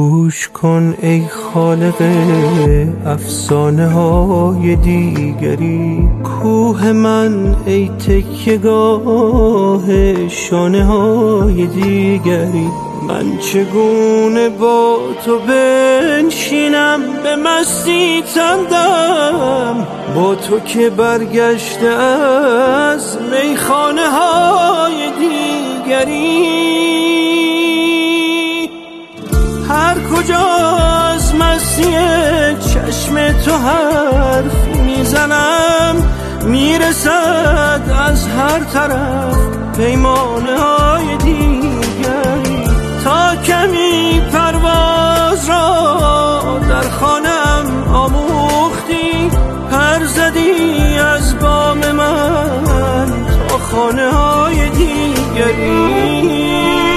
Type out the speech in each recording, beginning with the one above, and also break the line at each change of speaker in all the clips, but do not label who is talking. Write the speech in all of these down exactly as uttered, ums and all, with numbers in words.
گوش کن ای خالق افسانه های دیگری، کوه من ای تکیه‌گاه شانه های دیگری. من چگونه با تو بنشینم به مستی تندم، با تو که برگشته از میخانه های دیگری. هر کجا از مستی چشم تو حرف میزنم، میرسد از هر طرف پیمانه های دیگری. تا کمی پرواز را در خانم آموختی، پر زدی از بام من تا خانه های دیگری.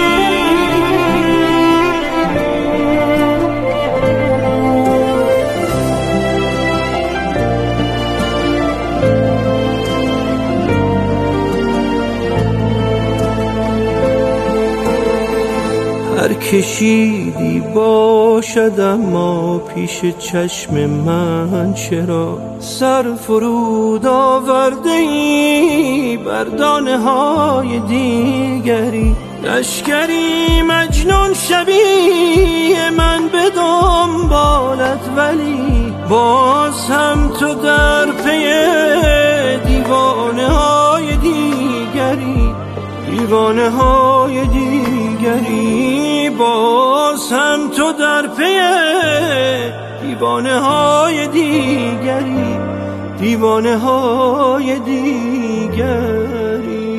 هر کشیدی باشد اما پیش چشم من چرا سر فرود آورده ای بر دانه های دیگری. لشکری مجنون شبیه من به دنبالت، ولی باز هم تو در پی دیوانه های دیگری. دیوانه های دیگری، باز هم تو در پی دیوانه های دیگری. دیوانه های دیگری.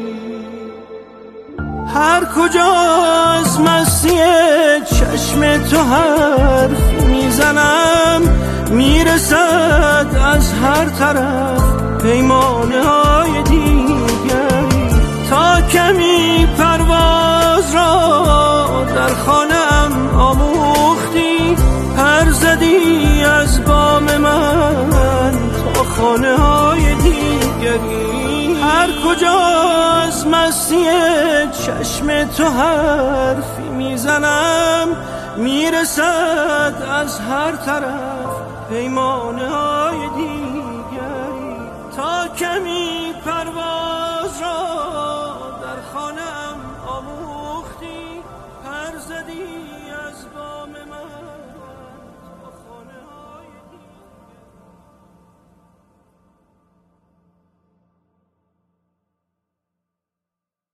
هر کجا از مستی چشم تو حرف میزنم، میرسد از هر طرف پیمانه های دیگری. تا کمی پرواز را در خانم آموختی، پر زدی از بام من تا خانه های دیگری. هر کجا از مستی چشم تو حرفی میزنم، میرسد از هر طرف پیمانه های دیگری. تا کمی پرواز را در خانه